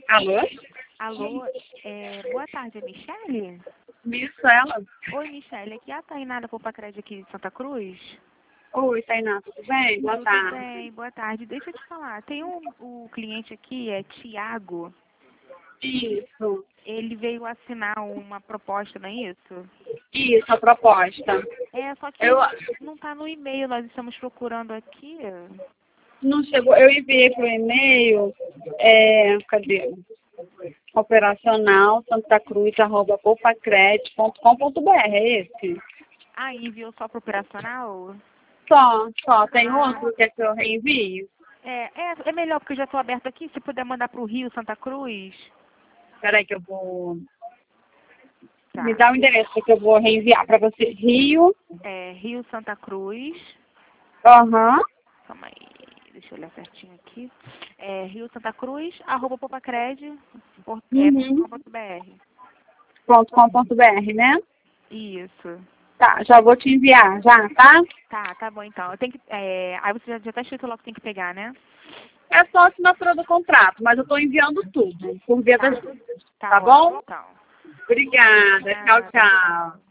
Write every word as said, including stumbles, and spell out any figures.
Alô? Alô, é, boa tarde, é Michele? Isso, ela? Oi, Michele, aqui é a Tainá da Poupa-Crédito aqui de Santa Cruz. Oi, Tainá, tudo bem? Boa Tudo tarde. bem, boa tarde. Deixa eu te falar, tem um, o cliente aqui, é Tiago, Isso, ele veio assinar uma proposta, não é isso? isso, a proposta. É, só que Eu não está no e-mail, nós estamos procurando aqui. não chegou, eu enviei pro e-mail, é, cadê? Operacional Santa Cruz, arroba poupacred ponto com ponto br, é esse? Ah, enviou só para o operacional? Só, só, tem Ah, outro que é que eu reenvio? é, é, é melhor porque eu já estou aberto aqui, se puder mandar para o Rio, Santa Cruz. Peraí que eu vou... Me Tá. dá o endereço que eu vou reenviar para você. Rio, É, Rio, Santa Cruz. aham, Calma aí, deixa eu olhar certinho aqui. É, Rio Santa Cruz, arroba popacred, por- é, ponto uhum, com ponto br. ponto com ponto br, né? Isso. Tá, já vou te enviar, já, tá? Tá, tá bom então. Eu tenho que, é, aí você já, já tá escrito lá que tem que pegar, né? É só a assinatura do contrato, mas eu estou enviando tudo, por via Tá, das... tá Tá ótimo bom? então. Obrigada. Tchau, Obrigada. tchau.